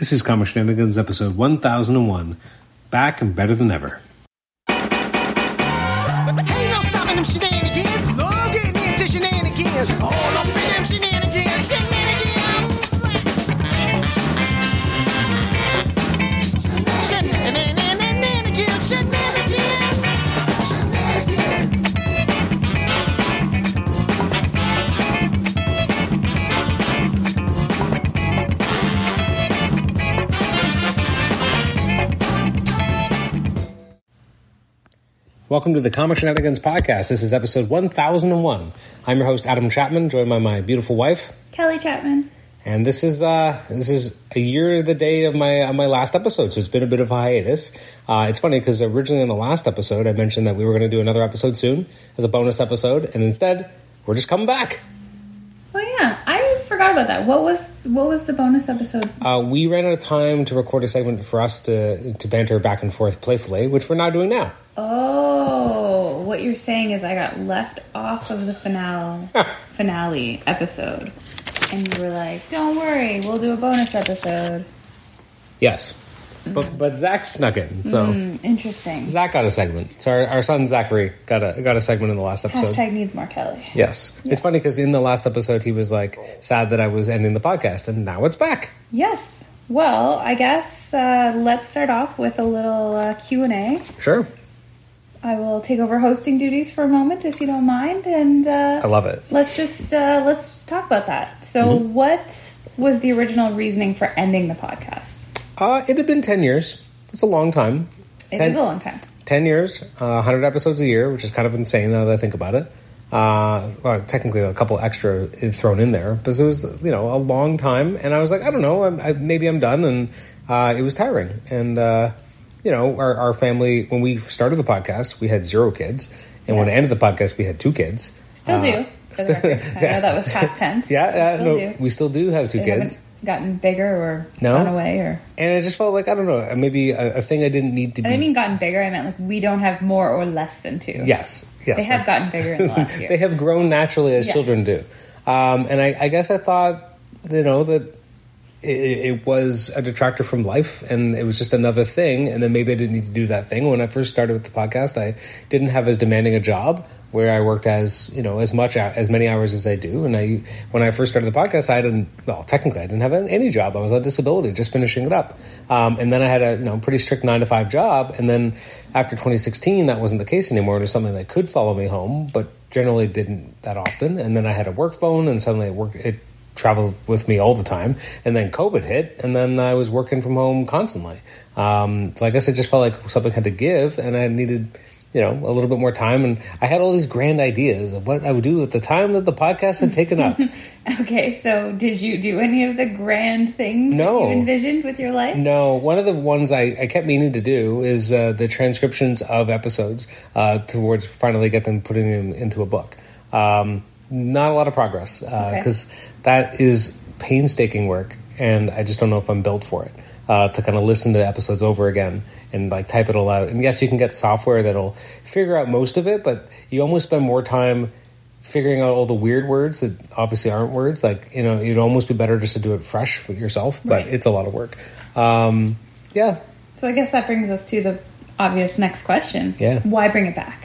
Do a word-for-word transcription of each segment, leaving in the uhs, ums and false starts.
This is Comic Shenanigans, episode one thousand one. Back and better than ever. Ain't no stopping them shenanigans. Love getting into shenanigans. All up in them shenanigans. Shenanigans. Shenanigans. Shenanigans. Shenanigans. Welcome to the Comic Shenanigans podcast. This is episode one thousand one. I'm your host, Adam Chapman, joined by my beautiful wife, Kelly Chapman. And this is uh, this is a year to the day of my of my last episode, so it's been a bit of a hiatus. Uh, it's funny because originally in the last episode, I mentioned that we were going to do another episode soon as a bonus episode, and instead, we're just coming back. Oh yeah, I forgot about that. What was what was the bonus episode? Uh, we ran out of time to record a segment for us to to banter back and forth playfully, which we're now doing now. Oh, what you're saying is I got left off of the finale finale episode, and you were like, "Don't worry, we'll do a bonus episode." Yes, mm. but but Zach snuck in, so mm, interesting. Zach got a segment. So our, our son Zachary got a got a segment in the last episode. Hashtag needs more Kelly. Yes, yeah. It's funny because in the last episode he was like sad that I was ending the podcast, and now it's back. Yes. Well, I guess uh, let's start off with a little uh, Q and A. Sure. I will take over hosting duties for a moment, if you don't mind, and uh, I love it. Let's just uh, let's talk about that. So, mm-hmm. What was the original reasoning for ending the podcast? Uh, it had been ten years. It's a long time. It ten, is a long time. Ten years, uh, one hundred episodes a year, which is kind of insane now that I think about it. Uh, well, technically, a couple extra thrown in there, but it was, you know, a long time. And I was like, I don't know, I, I, maybe I'm done, and uh, it was tiring. And uh, you know, our, our family, when we started the podcast, we had zero kids. And yeah. When it ended the podcast, we had two kids. Still uh, do. For the record. I know that was past tense. Yeah, uh, no, do. we still do have two they kids. Haven't gotten bigger or no? gone away? Or... And I just felt like, I don't know, maybe a, a thing I didn't need to be. I didn't mean gotten bigger. I meant like we don't have more or less than two. Yes. Yes. They have gotten bigger in the last year. They have grown naturally as yes. children do. Um, and I, I guess I thought, you know, that it, it was a detractor from life, and it was just another thing, and then maybe I didn't need to do that thing. When I first started with the podcast, I didn't have as demanding a job where I worked as, you know, as much, as many hours as I do. And I, when I first started the podcast, I didn't, well, technically I didn't have any job. I was on disability, just finishing it up. Um, and then I had a, you know, pretty strict nine to five job. And then after twenty sixteen, that wasn't the case anymore. It was something that could follow me home, but generally didn't that often. And then I had a work phone, and suddenly it worked, it traveled with me all the time. And then COVID hit, and then I was working from home constantly. Um, so I guess it just felt like something had to give, and I needed, you know, a little bit more time. And I had all these grand ideas of what I would do at the time that the podcast had taken up. Okay, so did you do any of the grand things no. that you envisioned with your life? No. One of the ones I, I kept meaning to do is uh, the transcriptions of episodes uh, towards finally get them putting them into a book. Um, not a lot of progress because uh, okay. that is painstaking work, and I just don't know if I'm built for it, uh, to kind of listen to episodes over again and like type it all out. And yes, you can get software that'll figure out most of it, but you almost spend more time figuring out all the weird words that obviously aren't words. Like, you know, it'd almost be better just to do it fresh with yourself, but right. It's a lot of work. Um, yeah. So I guess that brings us to the obvious next question. Yeah. Why bring it back?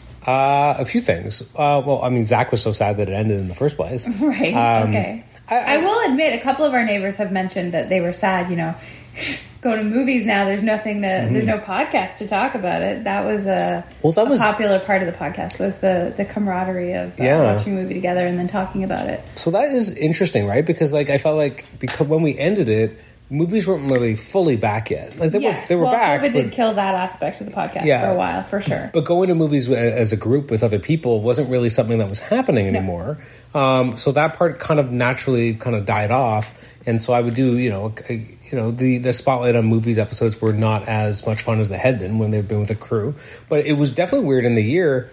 Uh, a few things. Uh, well, I mean, Zach was so sad that it ended in the first place. Right. Um, okay. I, I, I will admit, a couple of our neighbors have mentioned that they were sad, you know, go to movies now, there's nothing to, mm-hmm. there's no podcast to talk about it. That was a, well, that a was, popular part of the podcast, was the, the camaraderie of uh, yeah. watching a movie together and then talking about it. So that is interesting, right? Because like I felt like because when we ended it, movies weren't really fully back yet. Like they yes. were, they were well, back. COVID but, did kill that aspect of the podcast yeah. for a while, for sure. But going to movies as a group with other people wasn't really something that was happening anymore. No. Um, so that part kind of naturally kind of died off. And so I would do, you know, you know, the, the spotlight on movies episodes were not as much fun as they had been when they've been with a crew. But it was definitely weird in the year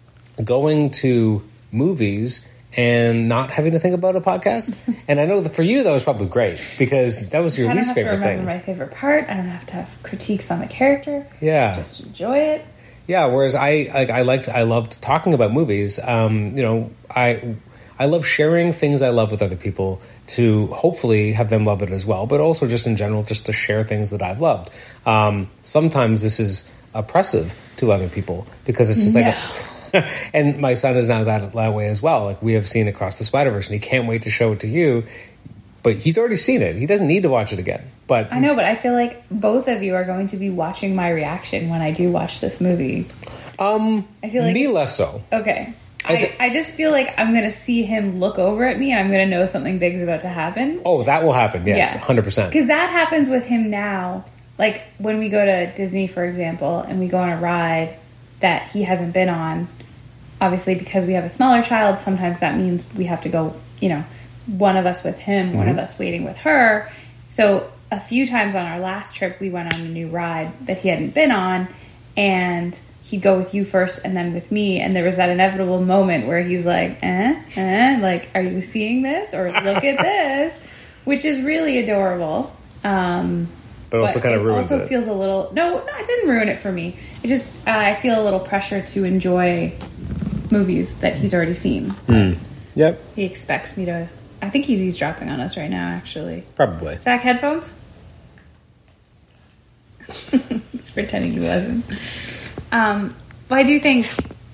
going to movies and not having to think about a podcast. And I know that for you, that was probably great because that was your least favorite thing. I don't have to remember my favorite part. I don't have to have critiques on the character. Yeah. Just enjoy it. Yeah, whereas I like I liked I loved talking about movies. Um, you know, I I love sharing things I love with other people to hopefully have them love it as well, but also just in general, just to share things that I've loved. Um, sometimes this is oppressive to other people because it's just like, No. and my son is now that, that way as well. Like we have seen Across the Spider-Verse and he can't wait to show it to you, but he's already seen it. He doesn't need to watch it again. But I know, but I feel like both of you are going to be watching my reaction when I do watch this movie. Um, I feel like me it's- less so. Okay. I I, thi- I just feel like I'm going to see him look over at me and I'm going to know something big is about to happen. Oh, that will happen. Yes, Yeah. one hundred percent. Because that happens with him now. Like when we go to Disney, for example, and we go on a ride that he hasn't been on, obviously because we have a smaller child, sometimes that means we have to go, you know, one of us with him, mm-hmm. one of us waiting with her. So a few times on our last trip, we went on a new ride that he hadn't been on, and he'd go with you first and then with me, and there was that inevitable moment where he's like, eh, eh, like, are you seeing this? Or look at this, which is really adorable. Um, but also kind of ruins it. also it. feels a little, no, no, it didn't ruin it for me. It just, uh, I feel a little pressure to enjoy movies that he's already seen. Mm. Yep. He expects me to, I think he's eavesdropping on us right now, actually. Probably. Zach, headphones? He's pretending he wasn't. Um, but I do think,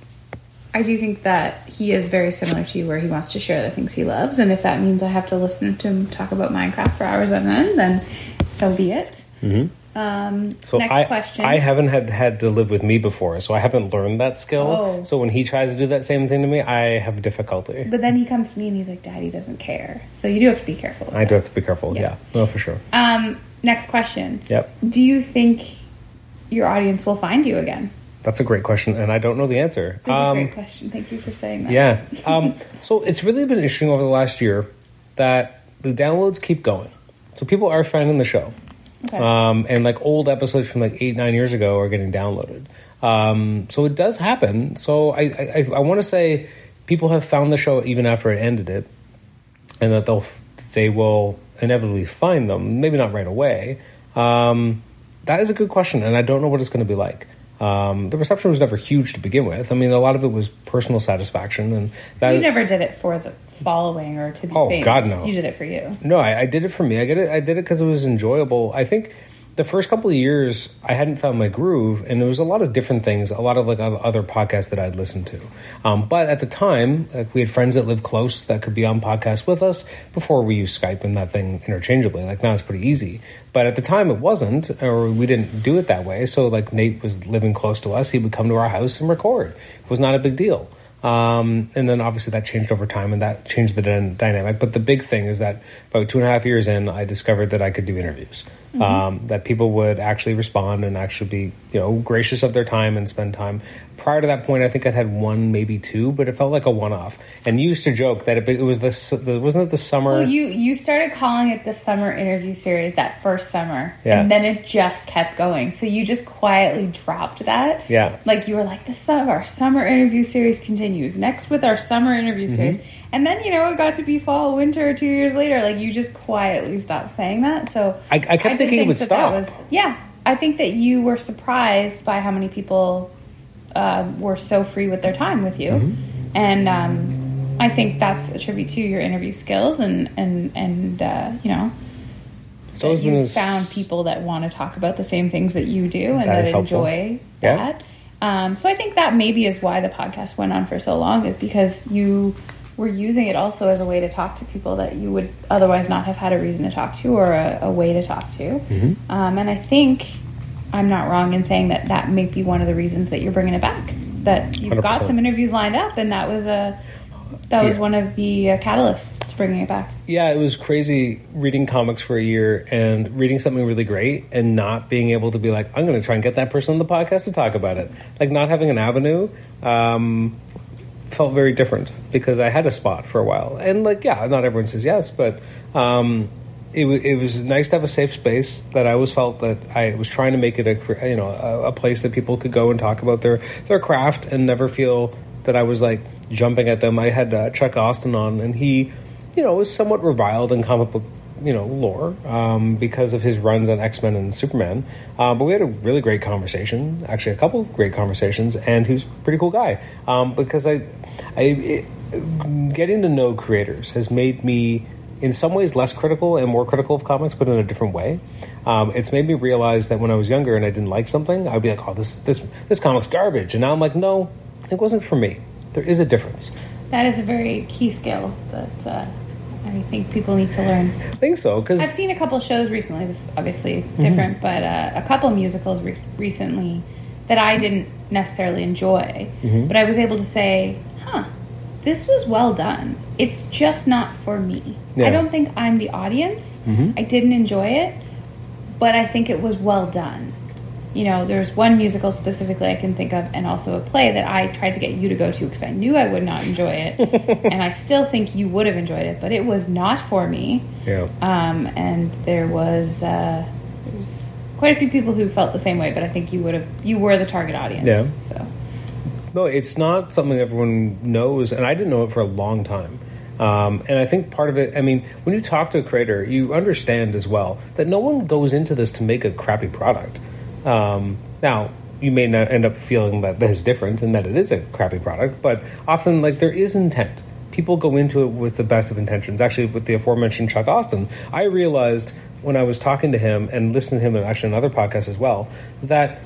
I do think that he is very similar to you, where he wants to share the things he loves, and if that means I have to listen to him talk about Minecraft for hours on end, then so be it. Mm-hmm. Um, so next I, question. I haven't had, had to live with me before, so I haven't learned that skill. Oh. So when he tries to do that same thing to me, I have difficulty. But then he comes to me and he's like, Daddy doesn't care. So you do have to be careful. I do have to be careful, Yeah. yeah. No, for sure. Um, next question. Yep. Do you think your audience will find you again? That's a great question, and I don't know the answer. That's Um, a great question. Thank you for saying that. Yeah. Um, so it's really been interesting over the last year that the downloads keep going. So people are finding the show. Okay. Um, and like old episodes from like eight, nine years ago are getting downloaded. Um, so it does happen. So I, I, I want to say people have found the show even after I ended it, and that they'll they will inevitably find them. Maybe not right away. Um, that is a good question, and I don't know what it's going to be like. Um, the reception was never huge to begin with. I mean, a lot of it was personal satisfaction, and that You never did it for the following or to be Oh, famous. God, no. You did it for you. No, I, I did it for me. I did it. I did it because it was enjoyable. I think the first couple of years I hadn't found my groove, and there was a lot of different things, a lot of like other podcasts that I'd listened to. Um, but at the time, like, we had friends that lived close that could be on podcasts with us before we used Skype and that thing interchangeably. Like now it's pretty easy, but at the time it wasn't, or we didn't do it that way. So like Nate was living close to us; he would come to our house and record. It was not a big deal. Um, and then obviously that changed over time, and that changed the d- dynamic. But the big thing is that about two and a half years in, I discovered that I could do interviews. Mm-hmm. Um, that people would actually respond and actually be, you know, gracious of their time and spend time. Prior to that point, I think I'd had one, maybe two, but it felt like a one-off. And you used to joke that it, it was the, the wasn't it the summer? Well, you you started calling it the summer interview series that first summer, Yeah. and then it just kept going. So you just quietly dropped that. Yeah. Like you were like, the summer, our summer interview series continues. Next with our summer interview Mm-hmm. series. And then, you know, it got to be fall, winter, two years later. Like, you just quietly stopped saying that. So I- I kept did thinking it think would that stop. that was, yeah. I think that you were surprised by how many people uh, were so free with their time with you. Mm-hmm. And um, I think that's a tribute to your interview skills and, and, and uh, you know, It's always that been you this- found people that want to talk about the same things that you do and That that, is helpful. enjoy Yeah. that. Um, so I think that maybe is why the podcast went on for so long, is because you were using it also as a way to talk to people that you would otherwise not have had a reason to talk to or a, a way to talk to. Mm-hmm. Um, and I think I'm not wrong in saying that that may be one of the reasons that you're bringing it back. That you've one hundred got percent. some interviews lined up, and that was a that was Yeah. one of the uh, catalysts to bringing it back. Yeah, it was crazy reading comics for a year and reading something really great and not being able to be like, I'm going to try and get that person on the podcast to talk about it. Like, not having an avenue um, felt very different because I had a spot for a while. And, like, yeah, not everyone says yes, but um, it, w- it was nice to have a safe space that I always felt that I was trying to make it a, cr- you know, a, a place that people could go and talk about their, their craft and never feel that I was, like, jumping at them. I had uh, Chuck Austin on, and he... you know, was somewhat reviled in comic book, you know, lore um, because of his runs on X-Men and Superman. Uh, but we had a really great conversation, actually a couple of great conversations, and he was a pretty cool guy. Um, because I, I, it, getting to know creators has made me, in some ways, less critical and more critical of comics, but in a different way. Um, it's made me realize that when I was younger and I didn't like something, I'd be like, oh, this this this comic's garbage. And now I'm like, no, it wasn't for me. There is a difference. That is a very key skill that uh, I think people need to learn. I think so, because I've seen a couple shows recently. This is obviously different, mm-hmm. but uh, a couple musicals re- recently that I didn't necessarily enjoy. Mm-hmm. But I was able to say, huh, this was well done. It's just not for me. Yeah. I don't think I'm the audience. Mm-hmm. I didn't enjoy it, but I think it was well done. You know, there's one musical specifically I can think of, and also a play that I tried to get you to go to because I knew I would not enjoy it, and I still think you would have enjoyed it, but it was not for me. Yeah. Um, and there was uh, there was quite a few people who felt the same way, but I think you would have you were the target audience. Yeah. So. No, it's not something everyone knows, and I didn't know it for a long time. Um, and I think part of it, I mean, when you talk to a creator, you understand as well that no one goes into this to make a crappy product. Um, now, you may not end up feeling that that is different and that it is a crappy product, but often, like, there is intent. People go into it with the best of intentions. Actually, with the aforementioned Chuck Austin, I realized when I was talking to him and listening to him, and actually another podcast as well, that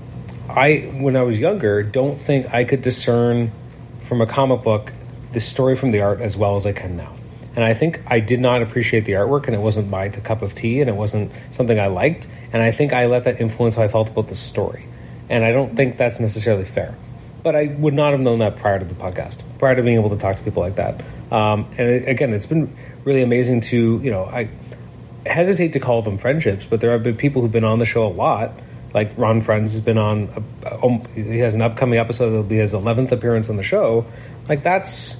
I, when I was younger, don't think I could discern from a comic book the story from the art as well as I can now. And I think I did not appreciate the artwork, and it wasn't my cup of tea, and it wasn't something I liked. And I think I let that influence how I felt about the story. And I don't think that's necessarily fair. But I would not have known that prior to the podcast, prior to being able to talk to people like that. Um, and it, again, it's been really amazing to, you know, I hesitate to call them friendships, but there have been people who've been on the show a lot. Like Ron Friends has been on, a, um, he has an upcoming episode that'll be his eleventh appearance on the show. Like, that's,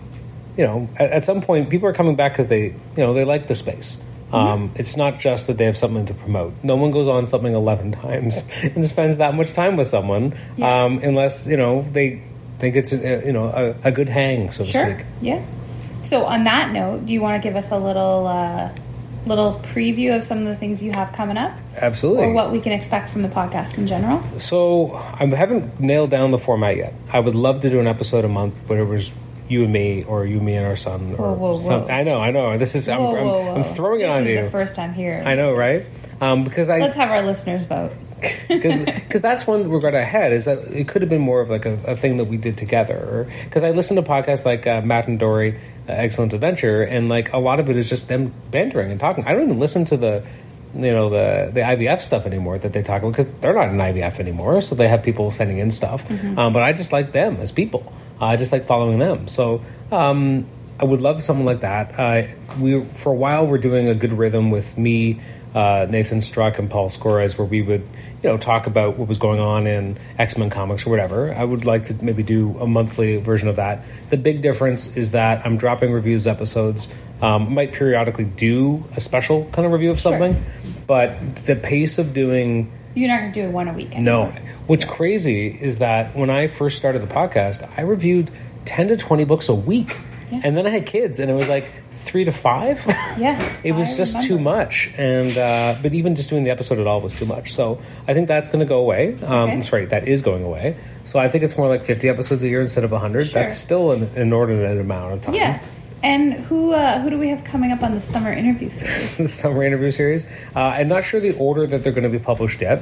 you know, at, at some point, people are coming back because they, you know, they like the space. Mm-hmm. Um, it's not just that they have something to promote. No one goes on something eleven times and spends that much time with someone, yeah. um, unless, you know, they think it's, a, you know, a, a good hang, so to sure. speak. Yeah. So on that note, do you want to give us a little... Uh little preview of some of the things you have coming up? Absolutely. Or what we can expect from the podcast in general? So I haven't nailed down the format yet. I would love to do an episode a month, where it was you and me, or you, me, and our son. Or whoa, whoa, some, whoa. I know, I know. This is I'm, whoa, I'm, whoa, whoa. I'm throwing this it on is you. The first time here. I know, right? Um, because I let's have our listeners vote. Because that's one regret I had, is that it could have been more of like a, a thing that we did together. Because I listen to podcasts like uh, Matt and Dory, uh, Excellent Adventure, and like a lot of it is just them bantering and talking. I don't even listen to the, you know, the the I V F stuff anymore that they talk about, because they're not in I V F anymore, so they have people sending in stuff. Mm-hmm. Um, but I just like them as people. Uh, I just like following them. So um, I would love something like that. Uh, we for a while we're doing a Good Rhythm with me, Uh, Nathan Struck and Paul Scores, where we would, you know, talk about what was going on in X-Men comics or whatever. I would like to maybe do a monthly version of that. The big difference is that I'm dropping reviews episodes. Um, might periodically do a special kind of review of something, sure. But the pace of doing... You're not going to do one a week anymore. No. What's crazy is that when I first started the podcast, I reviewed ten to twenty books a week. Yeah. And then I had kids, and it was like three to five. Yeah, it was I just remember. too much, and uh, but even just doing the episode at all was too much. So I think that's going to go away. Um, okay. Sorry, that is going away. So I think it's more like fifty episodes a year instead of a hundred. Sure. That's still an inordinate amount of time. Yeah. And who uh, who do we have coming up on the summer interview series? The summer interview series. Uh, I'm not sure the order that they're going to be published yet.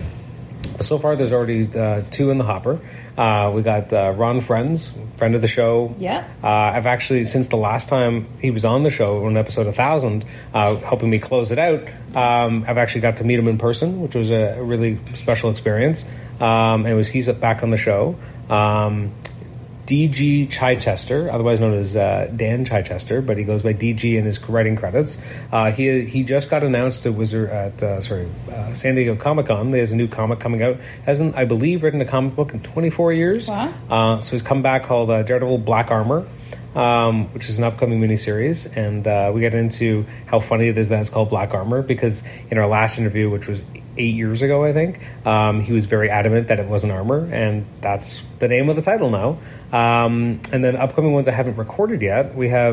So far, there's already uh, two in the hopper. Uh, we got uh, Ron Friends, friend of the show. Yeah. Uh, I've actually, since the last time he was on the show, on episode one thousand, uh, helping me close it out, um, I've actually got to meet him in person, which was a really special experience. Um, and it was he's back on the show. Um, D G Chichester, otherwise known as uh, Dan Chichester, but he goes by D G in his writing credits. Uh, he he just got announced at Wizard at uh, sorry uh, San Diego Comic Con. There's a new comic coming out. Hasn't, I believe, written a comic book in twenty-four years. Wow. Uh, so he's come back called uh, Daredevil Black Armor, um, which is an upcoming miniseries, and uh, we get into how funny it is that it's called Black Armor, because in our last interview, which was eight years ago, I think, um, he was very adamant that it wasn't armor, and that's the name of the title now. Um, and then upcoming ones I haven't recorded yet, we have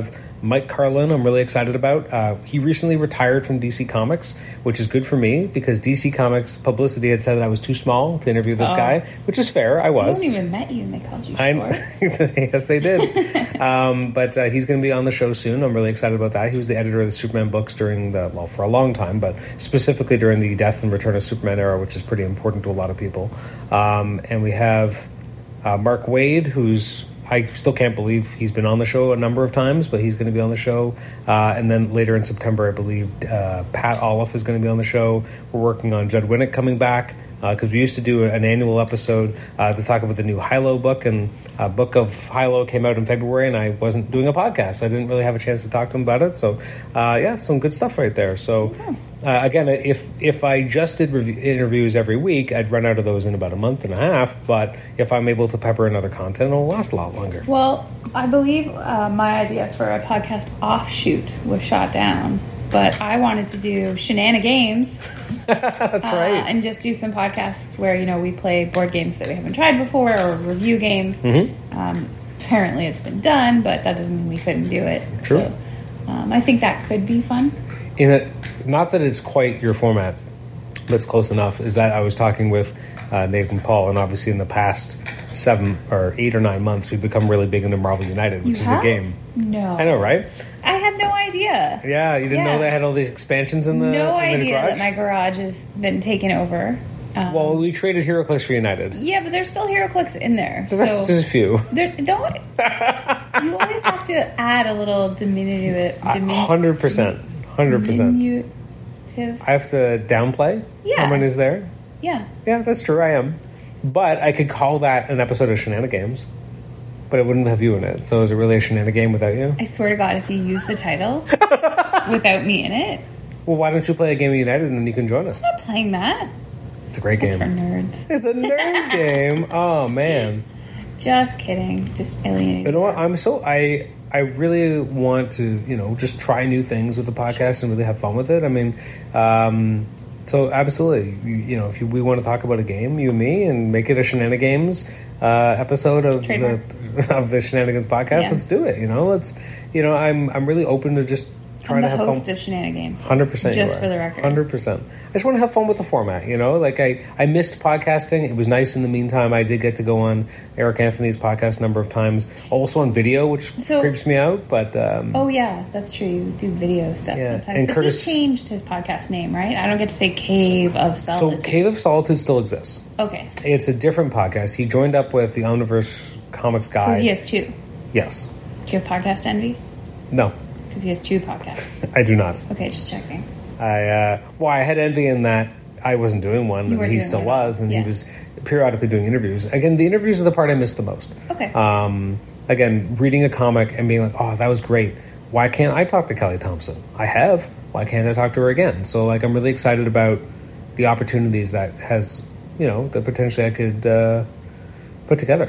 Mike Carlin, I'm really excited about. Uh, he recently retired from D C Comics, which is good for me because D C Comics publicity had said that I was too small to interview this Oh. guy, which is fair. I I was. haven't even met you and they called you I short. yes, they did. um, but uh, he's going to be on the show soon. I'm really excited about that. He was the editor of the Superman books during the, well, for a long time, but specifically during the Death and Return of Superman era, which is pretty important to a lot of people. Um, and we have uh, Mark Waid, who's, I still can't believe he's been on the show a number of times, but he's going to be on the show. Uh, and then later in September, I believe uh, Pat Olive is going to be on the show. We're working on Judd Winnick coming back because uh, we used to do an annual episode uh, to talk about the new Hilo book. And uh, Book of Hilo came out in February, and I wasn't doing a podcast. So I didn't really have a chance to talk to him about it. So, uh, yeah, some good stuff right there. So, uh, again, if if I just did rev- interviews every week, I'd run out of those in about a month and a half. But if I'm able to pepper in other content, it'll last a lot longer. Well, I believe uh, my idea for a podcast offshoot was shot down, but I wanted to do Shenana Games. That's uh, right. And just do some podcasts where, you know, we play board games that we haven't tried before or review games. Mm-hmm. Um, apparently it's been done, but that doesn't mean we couldn't do it. True. So, um, I think that could be fun. In a, not that it's quite your format, but it's close enough, is that I was talking with uh, Nathan Paul, and obviously in the past seven or eight or nine months, we've become really big into Marvel United, which You is have? a game. No. I know, right? I had no idea. Yeah, you didn't Yeah. know they had all these expansions in the, no in the idea garage? that my garage has been taken over. Um, Well, we traded HeroClix for United. yeah, but there's still HeroClix in there. So There's a few. there, don't you always have to add a little diminutive, one hundred percent. one hundred percent. diminutive. I have to downplay Yeah. how many is there. Yeah. Yeah, that's true, I am. But I could call that an episode of Shenana Games, but it wouldn't have you in it. So is it really a Shenana Game without you? I swear to God, if you use the title without me in it, Well, why don't you play a game of United and then you can join us? I'm not playing that. It's a great It's game. for nerds. It's a nerd game. Oh man! Just kidding. Just alienating. You know what? I'm so I I really want to you know just try new things with the podcast and really have fun with it. I mean, um, so absolutely. You, you know, if you, we want to talk about a game, you and me, and make it a Shenana Games uh, episode of Trademark. the of the Shenanigans podcast, Yeah. let's do it. You know, let's you know I'm I'm really open to just trying I'm the to have host fun. of Shenana Games. Hundred percent, Just for the record. Hundred percent. I just want to have fun with the format, you know. Like I, I missed podcasting. It was nice in the meantime. I did get to go on Eric Anthony's podcast a number of times, also on video, which So- creeps me out. But um, Oh yeah, that's true. You do video stuff Yeah, sometimes. and but Curtis- he changed his podcast name, right? I don't get to say Cave of so Solitude. Cave of Solitude still exists. Okay. It's a different podcast. He joined up with the Omniverse Comics So guy. he has two. Yes. Do you have podcast envy? No, Because he has two podcasts. I do not. Okay, just checking. I uh, well, I had envy in that I wasn't doing one, You and weren't he doing still one at all. was, and Yeah. he was periodically doing interviews. Again, the interviews are the part I missed the most. Okay. Um, again, reading a comic and being like, "Oh, that was great. Why can't I talk to Kelly Thompson? I have. Why can't I talk to her again?" So, like, I'm really excited about the opportunities that has, you know, that potentially I could uh, put together.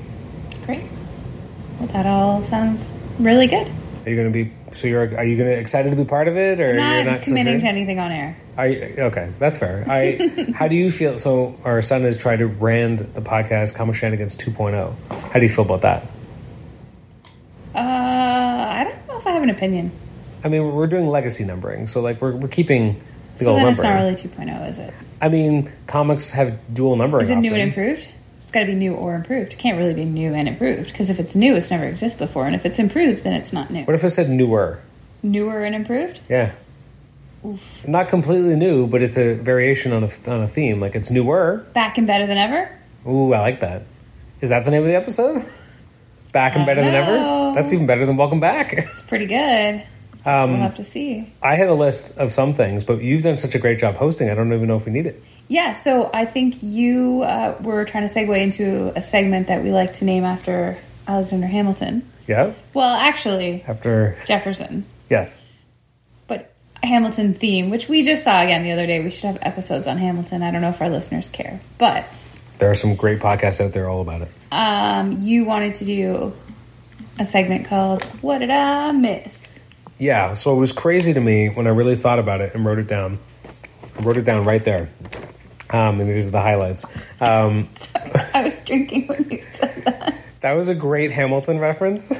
Great. Well, that all sounds really good. Are you going to be? So, you're are you going to excited to be part of it, or I'm you're not, not so committing sure? to anything on air. I okay, that's fair. I how do you feel? So our son has tried to brand the podcast Comic Shenanigans two point oh. How do you feel about that? Uh, I don't know if I have an opinion. I mean, we're doing legacy numbering, so like we're we're keeping the So old then number. it's not really two point oh, is it? I mean, comics have dual numbering. Is it new often. and improved? It's got to be new or improved. It can't really be new and improved because if it's new, it's never existed before, and if it's improved, then it's not new. What if I said newer? Newer and improved? Yeah, Oof. not completely new, but it's a variation on a on a theme. Like it's newer. Back and better than ever? Ooh, I like that. Is that the name of the episode? Back and I better than don't ever. know. That's even better than Welcome Back. It's pretty good. Um, we'll have to see. I had a list of some things, but you've done such a great job hosting. I don't even know if we need it. Yeah, so I think you uh, were trying to segue into a segment that we like to name after Alexander Hamilton. Yeah. Well, actually, After Jefferson. yes, But Hamilton theme, which we just saw again the other day. We should have episodes on Hamilton. I don't know if our listeners care. But there are some great podcasts out there all about it. um, you wanted to do a segment called What Did I Miss? Yeah. So it was crazy to me when I really thought about it and wrote it down. I wrote it down right there. Um, and these are the highlights. Um, I was drinking when you said that. that was a great Hamilton reference.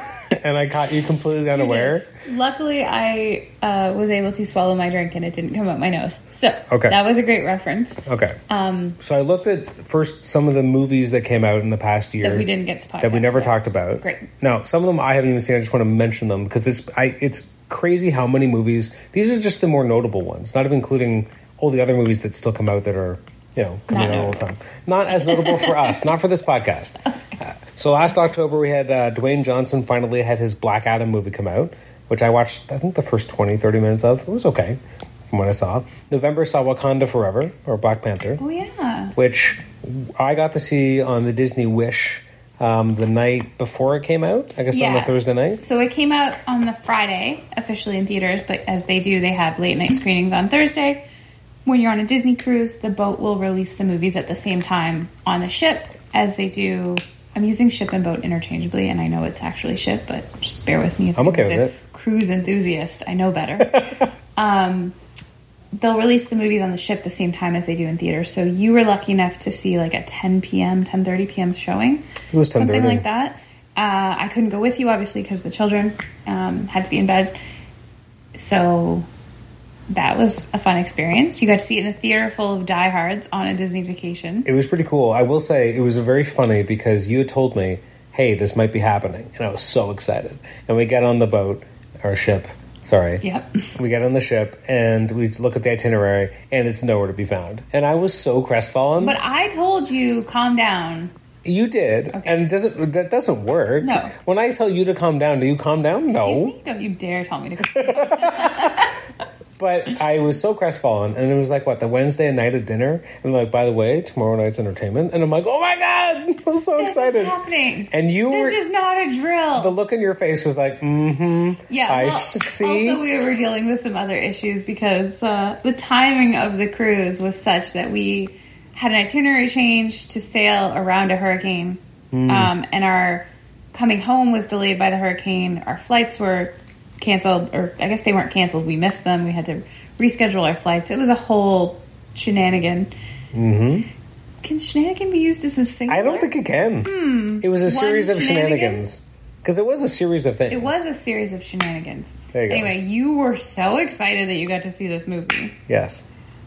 and I caught you completely unaware. Luckily, I uh, was able to swallow my drink and it didn't come up my nose. So Okay. that was a great reference Okay. um, So I looked at first some of the movies that came out in the past year that we didn't get to podcast that we never about. talked about. Great. No, some of them I haven't even seen. I just want to mention them because it's I, it's crazy how many movies. These are just the more notable ones, not even including all the other movies that still come out that are, you know, coming Not out all the time. Not as notable for us, not for this podcast. Uh, so last October we had uh, Dwayne Johnson finally had his Black Adam movie come out, which I watched, I think, the first twenty, thirty minutes of. It was okay from what I saw. November saw Wakanda Forever, or Black Panther, Oh, yeah. which I got to see on the Disney Wish um, the night before it came out. I guess on the Yeah. Thursday night. So it came out on the Friday, officially in theaters, but as they do, they have late night screenings on Thursday. When you're on a Disney cruise, the boat will release the movies at the same time on the ship as they do. I'm using ship and boat interchangeably, and I know it's actually ship, but just bear with me. If I'm okay anyone's with a it. Cruise enthusiast, I know better. um, they'll release the movies on the ship the same time as they do in theaters. So you were lucky enough to see like a ten p.m., ten thirty p.m. showing. It was ten thirty. Something like that. Uh, I couldn't go with you, obviously, because the children um, had to be in bed. So that was a fun experience. You got to see it in a theater full of diehards on a Disney vacation. It was pretty cool. I will say it was very funny because you had told me, hey, this might be happening. And I was so excited. And we get on the boat, or ship, sorry. Yep. We get on the ship and we look at the itinerary and it's nowhere to be found. And I was so crestfallen. But I told you, calm down. You did. Okay. And it doesn't, that doesn't work. No. When I tell you to calm down, do you calm down? No. Excuse me? Don't you dare tell me to. But I was so crestfallen, and it was like, what, the Wednesday night at dinner? And like, by the way, tomorrow night's entertainment. And I'm like, oh my God! I'm so This excited. is happening. And you This were, is not a drill. the look in your face was like, mm-hmm. Yeah, I well, see. Also, we were dealing with some other issues because uh, the timing of the cruise was such that we had an itinerary change to sail around a hurricane, Hmm. um, and our coming home was delayed by the hurricane. Our flights were canceled, or I guess they weren't canceled. We missed them. We had to reschedule our flights. It was a whole shenanigan. Mm-hmm. Can shenanigan be used as a singular? I don't think it can. Hmm. It was a One series of shenanigan? shenanigans. Because it was a series of things. It was a series of shenanigans. There you go. Anyway, you were so excited that you got to see this movie. Yes.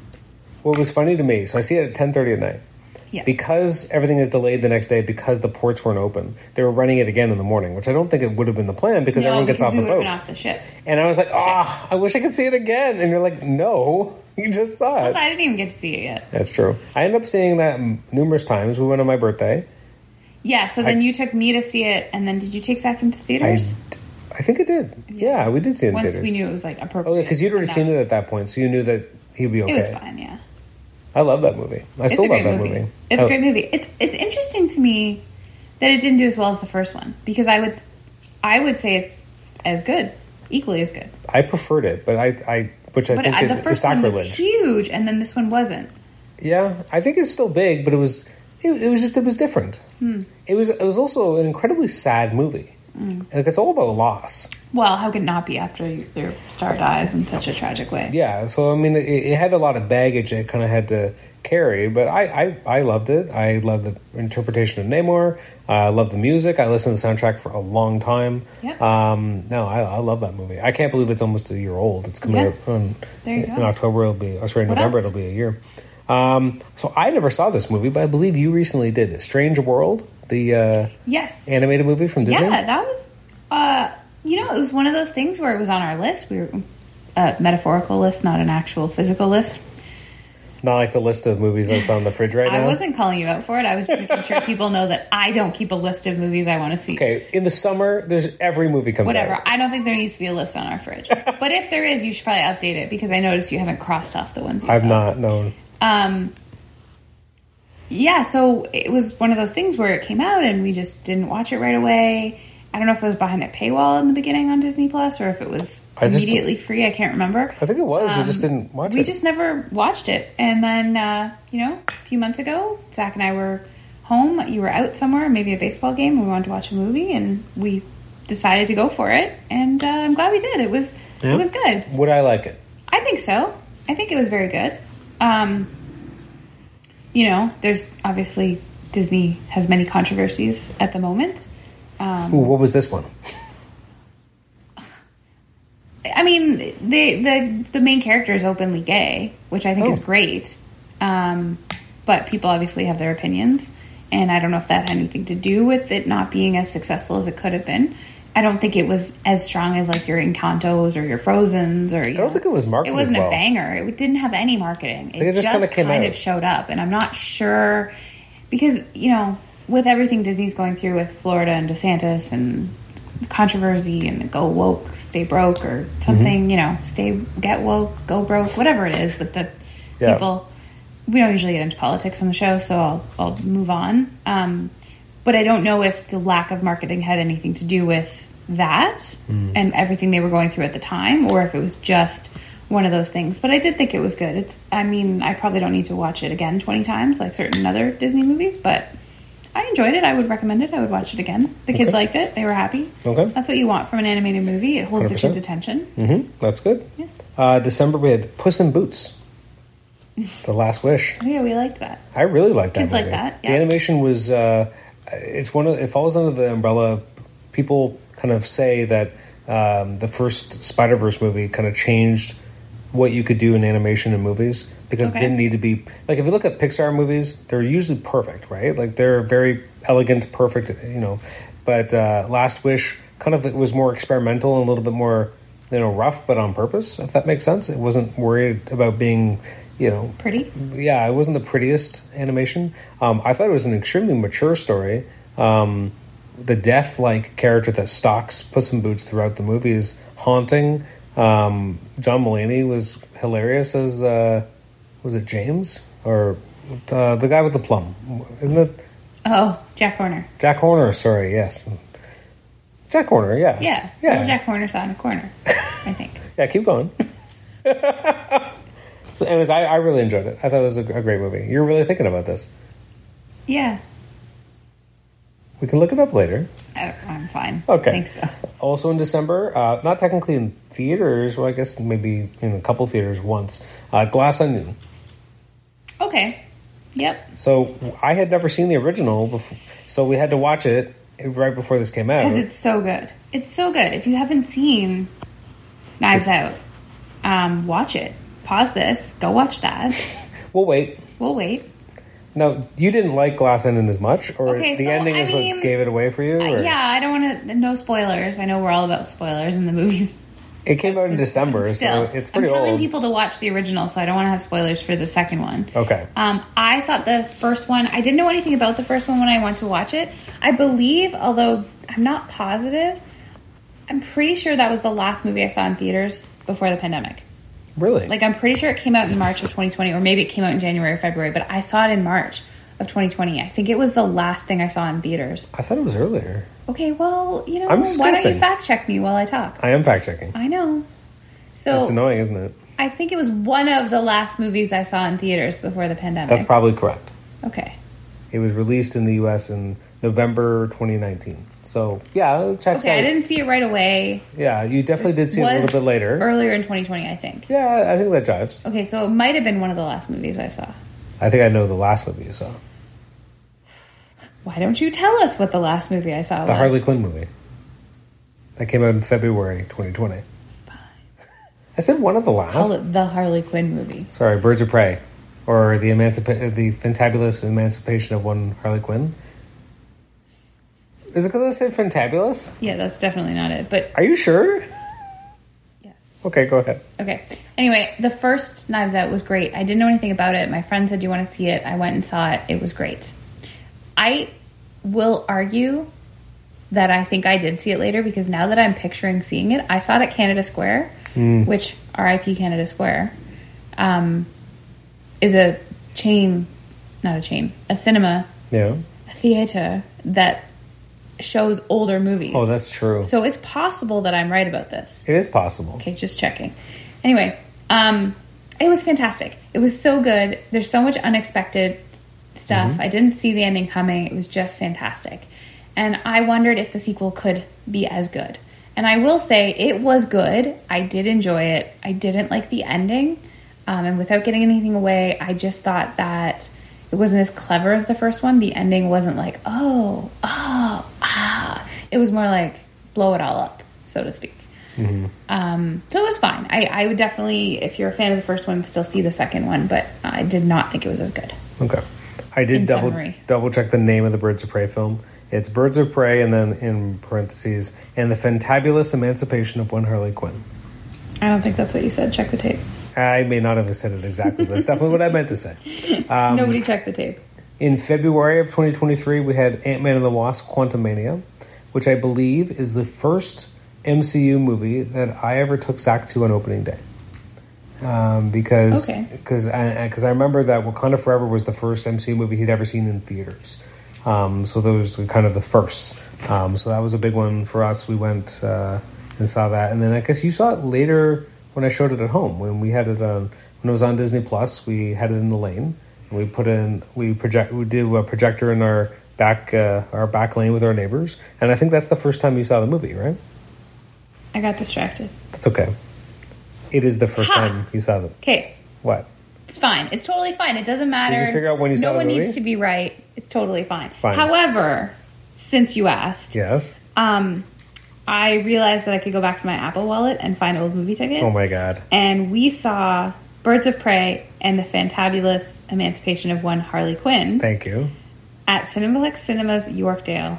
What was funny to me, so I see it at ten thirty at night. Yeah. Because everything is delayed the next day because the ports weren't open, they were running it again in the morning, which I don't think it would have been the plan because no, everyone gets because off we the would have boat. been off the ship. And I was like, ah, I wish I could see it again. And you're like, no, you just saw it. Plus, I didn't even get to see it yet. That's true. I ended up seeing that m- numerous times. We went on my birthday. Yeah, so then I- you took me to see it, and then did you take Zach into I, theaters? I think it did. Yeah, we did see it in Once theaters. we knew it was like appropriate. Oh, yeah, because you'd already enough. seen it at that point, so you knew that he'd be okay. It was fine, yeah. I love that movie. I It's still a love great that movie. movie. It's I- a great movie. It's it's interesting to me that it didn't do as well as the first one because I would I would say it's as good, equally as good. I preferred it, but I, I which I But think I, is, the is first one was sacrilege. huge, and then this one wasn't. Yeah, I think it's still big, but it was it, it was just it was different. Hmm. It was it was also an incredibly sad movie. Mm. Like it's all about loss. Well, how could it not be after their star dies in such a tragic way? Yeah, so I mean, it, it had a lot of baggage it kind of had to carry, but I, I, I loved it. I loved the interpretation of Namor. Uh, I loved the music. I listened to the soundtrack for a long time. Yep. Um, no, I, I love that movie. I can't believe it's almost a year old. It's coming Yeah. up on, There you in go. October. It'll be, oh, sorry, What November. else? It'll be a year. Um, so I never saw this movie, but I believe you recently did. Strange World, the uh, Yes. animated movie from Disney. Yeah, that was, uh, you know, it was one of those things where it was on our list. We were a metaphorical list, not an actual physical list. Not like the list of movies that's on the fridge right now. I wasn't calling you out for it. I was just making sure people know that I don't keep a list of movies I want to see. Okay, in the summer, there's every movie comes Whatever. out. I don't think there needs to be a list on our fridge. But if there is, you should probably update it because I noticed you haven't crossed off the ones you I've saw. not known. Um, yeah, so it was one of those things where it came out and we just didn't watch it right away. I don't know if it was behind a paywall in the beginning on Disney Plus or if it was I just- immediately free. I can't remember. I think it was. we Um, just didn't watch We it. just never watched it. And then, uh, you know, a few months ago, Zach and I were home. You were out somewhere, maybe a baseball game. And we wanted to watch a movie, and we decided to go for it. And uh, I'm glad we did. It was Yeah. it was good. Would I like it? I think so. I think it was very good. Um, you know, there's obviously Disney has many controversies at the moment. Um, Ooh, what was this one? I mean, the the the main character is openly gay, which I think Oh. is great. Um, but people obviously have their opinions, and I don't know if that had anything to do with it not being as successful as it could have been. I don't think it was as strong as like your Encantos or your Frozens or. You I don't know, think it was marketed It wasn't well. a banger. It didn't have any marketing. It, it just just, kinda came kind out. of showed up, and I'm not sure because you know with everything Disney's going through with Florida and DeSantis and controversy and go woke, stay broke or something. Mm-hmm. You know, stay get woke, go broke, whatever it is with the Yeah. people. We don't usually get into politics on the show, so I'll, I'll move on. Um, but I don't know if the lack of marketing had anything to do with that Mm. and everything they were going through at the time, or if it was just one of those things. But I did think it was good. It's, I mean, I probably don't need to watch it again twenty times like certain other Disney movies, but I enjoyed it. I would recommend it. I would watch it again. The kids Okay. liked it. They were happy. Okay. That's what you want from an animated movie. It holds one hundred percent. the kids' attention. Mm-hmm. That's good. Yeah. Uh, December we had Puss in Boots. The Last Wish. Oh, yeah, we liked that. I really like that Kids like movie. that, The yeah. animation was uh, it's one of it falls under the umbrella. People kind of say that um, the first Spider-Verse movie kind of changed what you could do in animation in movies because Okay. it didn't need to be like if you look at Pixar movies, they're usually perfect, right? Like they're very elegant, perfect, you know. But uh, Last Wish kind of it was more experimental and a little bit more, you know, rough, but on purpose. If that makes sense, it wasn't worried about being, you know, Pretty. yeah, it wasn't the prettiest animation. Um, I thought it was an extremely mature story. Um, the death-like character that stalks Puss in Boots throughout the movie is haunting. Um, John Mulaney was hilarious as uh, was it James or uh, the guy with the plum? Isn't it Oh, Jack Horner. Jack Horner? Sorry, yes, Jack Horner. Yeah, Yeah. yeah. Little Jack Horner saw in a corner, I think. Yeah, keep going. So, anyways, I, I really enjoyed it. I thought it was a, a great movie. You're really thinking about this. Yeah. We can look it up later. I, I'm fine. Okay. Thanks, though. Also in December, uh, not technically in theaters, well, I guess maybe in a couple theaters once, uh, Glass Onion. Okay. Yep. So I had never seen the original, before, so we had to watch it right before this came out. Because it's so good. It's so good. If you haven't seen Knives Out, um, watch it. Pause this. Go watch that. We'll wait. We'll wait. Now, you didn't like Glass Onion as much, or Okay, the so, ending I is mean, what gave it away for you? Uh, Or? yeah, I don't want to... No spoilers. I know we're all about spoilers in the movies. It came out in December, Still, so it's pretty I'm telling old. people to watch the original, so I don't want to have spoilers for the second one. Okay. Um, I thought the first one, I didn't know anything about the first one when I went to watch it. I believe, although I'm not positive, I'm pretty sure that was the last movie I saw in theaters before the pandemic. Really? Like, I'm pretty sure it came out in March of twenty twenty, or maybe it came out in January or February, but I saw it in March of twenty twenty. I think it was the last thing I saw in theaters. I thought it was earlier. Okay, well, you know, I'm why just don't you guessing. fact check me while I talk? I am fact checking. I know. So It's annoying, isn't it? I think it was one of the last movies I saw in theaters before the pandemic. That's probably correct. Okay. It was released in the U S in November twenty nineteen. So, yeah, it checks Okay, out. I didn't see it right away. Yeah, you definitely did see it a Was little bit later. Earlier in twenty twenty, I think. Yeah, I think that jives. Okay, so it might have been one of the last movies I saw. I think I know the last movie you saw. Why don't you tell us what the last movie I saw The was? Harley Quinn movie. That came out in February twenty twenty. I said one of the last. Call it the Harley Quinn movie. Sorry, Birds of Prey. Or the emancipa- the Fantabulous Emancipation of One Harley Quinn. Is it because I said Fantabulous? Yeah, that's definitely not it. But Are you sure? yes. Okay, go ahead. Okay. Anyway, the first Knives Out was great. I didn't know anything about it. My friend said, "Do you want to see it?" I went and saw it. It was great. I will argue that I think I did see it later because now that I'm picturing seeing it, I saw it at Canada Square, which R I P Canada Square, um, is a chain, not a chain, a cinema, Yeah. a theater that shows older movies. Oh, that's true. So it's possible that I'm right about this. It is possible. Okay, just checking. Anyway, um, it was fantastic. It was so good. There's so much unexpected stuff. Mm-hmm. I didn't see the ending coming. It was just fantastic. And I wondered if the sequel could be as good. And I will say it was good. I did enjoy it. I didn't like the ending. Um, and without getting anything away, I just thought that it wasn't as clever as the first one. The ending wasn't like, oh, oh, ah. It was more like blow it all up, so to speak. Mm-hmm. Um, so it was fine. I, I would definitely, if you're a fan of the first one, still see the second one, but I did not think it was as good. Okay. I did In double summary. double check the name of the Birds of Prey film. It's Birds of Prey, and then in parentheses, and the fantabulous emancipation of one Harley Quinn. I don't think that's what you said. Check the tape. I may not have said it exactly, but it's definitely what I meant to say. Um, Nobody checked the tape. In February of twenty twenty-three, we had Ant-Man and the Wasp: Quantumania, which I believe is the first M C U movie that I ever took Zach to on opening day. Um, because Okay. because I, 'cause I remember that Wakanda Forever was the first M C U movie he'd ever seen in theaters. Um, so those were kind of the first. Um, so that was a big one for us. We went uh, and saw that, and then I guess you saw it later when I showed it at home when we had it on when it was on Disney Plus. We had it in the lane, and we put in we project we did a projector in our back uh, our back lane with our neighbors, and I think that's the first time you saw the movie, right? I got distracted. That's okay. It is the first Ha! time you saw it. Okay. What? It's fine. It's totally fine. It doesn't matter. Did you figure out when you no saw the one movie? needs to be right. It's totally fine. Fine. However, since you asked, Yes. um, I realized that I could go back to my Apple Wallet and find old movie tickets. Oh my god. And we saw Birds of Prey and the fantabulous emancipation of one Harley Quinn Thank you. at Cinemalex Cinemas, Yorkdale,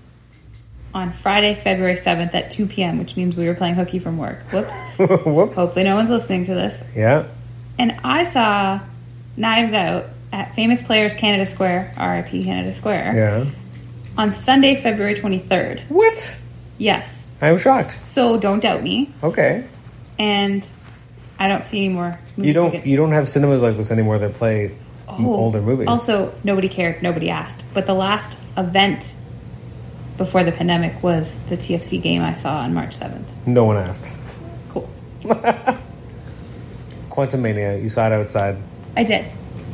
on Friday, February seventh at two p.m., which means we were playing hooky from work. Whoops. Whoops. Hopefully no one's listening to this. Yeah. And I saw Knives Out at Famous Players Canada Square, R I P Canada Square, Yeah. on Sunday, February twenty-third. What? Yes. I'm shocked. So don't doubt me. Okay. And I don't see any more movie You don't tickets. you don't have cinemas like this anymore that play m- Oh. older movies. Also, nobody cared. Nobody asked. But the last event before the pandemic was the T F C game I saw on March seventh. No one asked. Cool. Quantumania, you saw it outside. I did.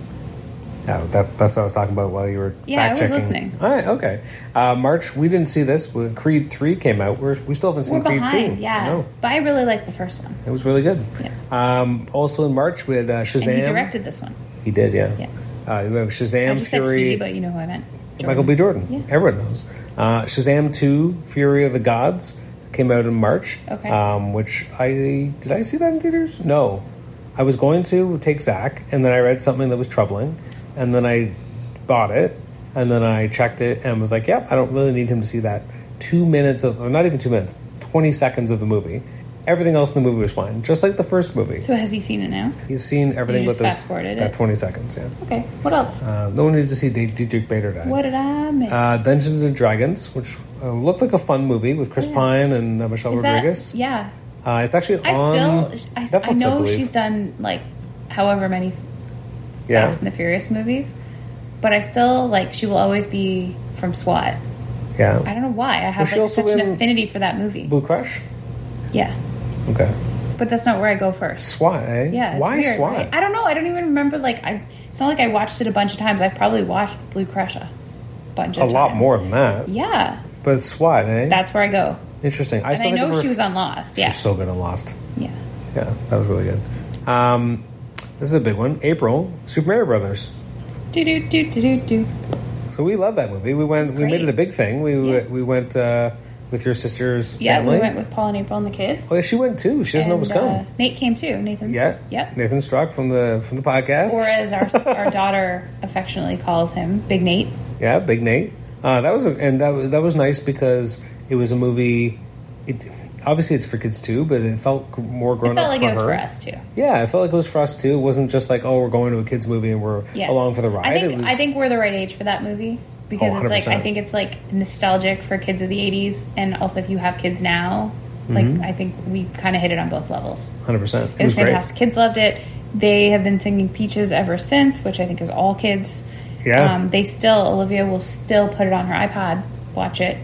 Yeah, that, that's what I was talking about while you were Yeah, I was fact checking. listening. All right, okay. Uh, March, we didn't see this. We- Creed three came out. We're, we still haven't seen We're Creed behind, two. yeah. No, But I really liked the first one. it was really good. Yeah. Um, also in March, we had uh, Shazam. And he directed this one. He did, yeah. Yeah. Uh, we have Shazam, I just Fury. said he, but you know who I meant. Michael B. Jordan. Yeah. Everyone knows. Uh, Shazam two, Fury of the Gods, came out in March. Okay. Um, which I... Did I see that in theaters? No. I was going to take Zach, and then I read something that was troubling, and then I bought it, and then I checked it, and was like, yep, I don't really need him to see that. Two minutes of... Or not even two minutes. twenty seconds of the movie. Everything else in the movie was fine. Just like the first movie. So has he seen it now? He's seen everything You just but those... fast-forwarded that it? twenty seconds, yeah. Okay. What else? Uh, no one needs to see D- Dietrich Bader die. What did I miss? Uh, Dungeons and Dragons, which uh, looked like a fun movie with Chris Oh, yeah. Pine and uh, Michelle Is that- Rodriguez. yeah. Uh, it's actually I on still, I, Netflix, I know believe. she's done like however many yeah. Fast and the Furious movies, but I still like she will always be from SWAT. Yeah. I don't know why. I have she like also such an in- affinity for that movie. Blue Crush? Yeah, Okay. but that's not where I go first. SWAT, eh? Yeah, it's Why weird, SWAT? right? I don't know. I don't even remember. Like, I. It's not like I watched it a bunch of times. I've probably watched Blue Crush a bunch A of lot times. more than that. Yeah, But SWAT, eh? that's where I go. Interesting. I And still I think of know her- she was on Lost. Yeah, She's so good on Lost. yeah. Yeah, that was really good. Um, this is a big one. April, Super Mario Brothers. Do do do do do do. So we love that movie. We went. We great. made it a big thing. We Yeah. we went uh, with your sister's Yeah, family. we went with Paul and April and the kids. Oh, yeah, she went too. She doesn't know what's And, coming. uh, Nate came too. Nathan. Yeah. Yep. Nathan Strock from the from the podcast. Or as our our daughter affectionately calls him, Big Nate. Yeah, Big Nate. Uh, that was a, and that was that was nice because it was a movie. It obviously it's for kids too, but it felt more It grown felt up like for it was her. for us too. Yeah, it felt like it was for us too. It wasn't just like, oh, we're going to a kids movie and we're Yeah. along for the ride. I think it was, I think we're the right age for that movie because Oh, it's like I one hundred percent. think it's like nostalgic for kids of the eighties, and also if you have kids now, like Mm-hmm. I think we kind of hit it on both levels. one hundred percent. It was fantastic. Kids loved it. They have been singing Peaches ever since, which I think is all kids. Yeah. Um, they still Olivia will still put it on her iPod, watch it.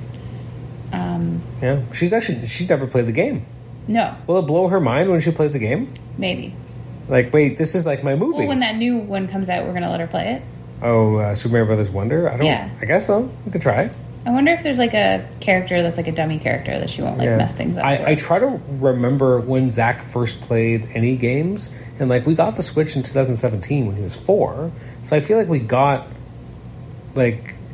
Um, Yeah, she's actually she's never played the game. no, Will it blow her mind when she plays the game? maybe. Like, wait, this is like my movie. Well, when that new one comes out, we're gonna let her play it. oh, uh, Super Mario Brothers Wonder. I don't. Yeah. I guess so. We could try. I wonder if there's like a character that's like a dummy character that she won't like Yeah. mess things up. for. I, I try to remember when Zach first played any games, and like we got the Switch in two thousand seventeen when he was four. So I feel like we got like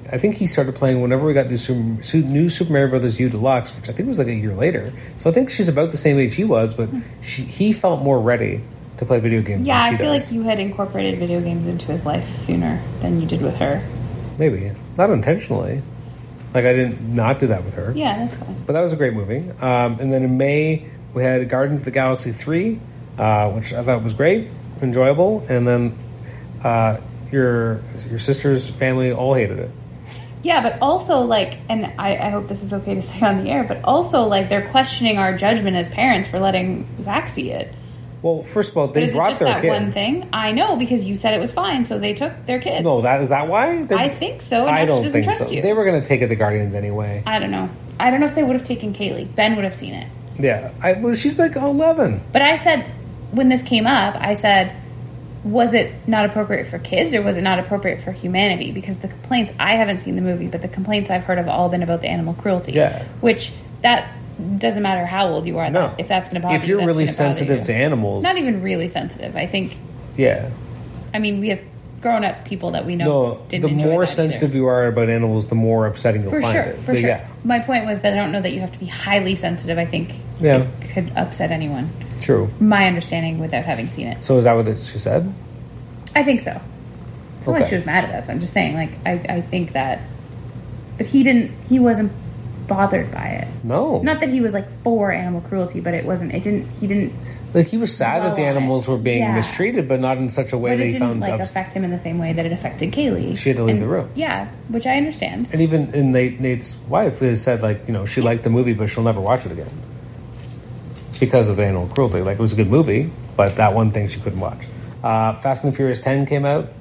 I think he started playing whenever we got new Super, Su- new Super Mario Brothers U Deluxe, which I think was like a year later. So I think she's about the same age he was, but she, he felt more ready to play video games. Yeah, than she I feel does. like you had incorporated video games into his life sooner than you did with her. Maybe not intentionally. Like I didn't not do that with her. Yeah, that's fine. But that was a great movie. Um, and then in May we had Guardians of the Galaxy three, uh, which I thought was great, enjoyable. And then uh, your your sister's family all hated it. Yeah, but also, like, and I, I hope this is okay to say on the air, but also, like, they're questioning our judgment as parents for letting Zach see it. Well, first of all, But they is it brought just their that kids. one thing? I know, because you said it was fine, so they took their kids. No, that is that why? They're- I think so. And I now she don't doesn't think trust so. you. They were going to take it to Guardians anyway. I don't know. I don't know if they would have taken Kaylee. Ben would have seen it. Yeah, I, well, she's like eleven. But I said, when this came up, I said, was it not appropriate for kids or was it not appropriate for humanity? Because the complaints, I haven't seen the movie, but the complaints I've heard have all been about the animal cruelty. Yeah. Which, that doesn't matter how old you are. No, that, if that's going to bother you, if you're that's really gonna bother sensitive you. to animals, Not even really sensitive. I think, yeah. I mean, we have grown-up people that we know No, didn't the enjoy more that sensitive either. you are about animals, the more upsetting you'll For find sure, it. for But sure. yeah, My point was that I don't know that you have to be highly sensitive. I think Yeah. it could upset anyone. true. My understanding without having seen it. So is that what it- she said? I think so. It's not like Okay. she was mad at us. I'm just saying, like, I, I think that... But he didn't... He wasn't bothered by it. No. Not that he was, like, for animal cruelty, but it wasn't... It didn't... He didn't... Like he was sad that the Well, animals were being yeah. mistreated, but not in such a way But that it he didn't, found like, ups- affect him in the same way that it affected Kaylee. She had to leave And- the room. Yeah, which I understand. And even in Nate, Nate's wife has said, like, you know, she liked the movie, but she'll never watch it again because of the animal cruelty. Like, it was a good movie, but that one thing she couldn't watch. Uh, Fast and the Furious ten came out.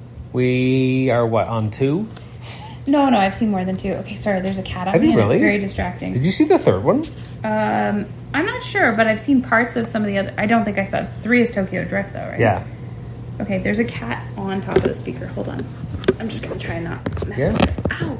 We are, what, on two? No, no, I've seen more than two. Okay, sorry, there's a cat on Have me, you and really? it's very distracting. Did you see the third one? Um, I'm not sure, but I've seen parts of some of the other... I don't think I saw... Three is Tokyo Drift, though, right? Yeah. Okay, there's a cat on top of the speaker. Hold on. I'm just going to try and not mess Yeah. with it. Ow!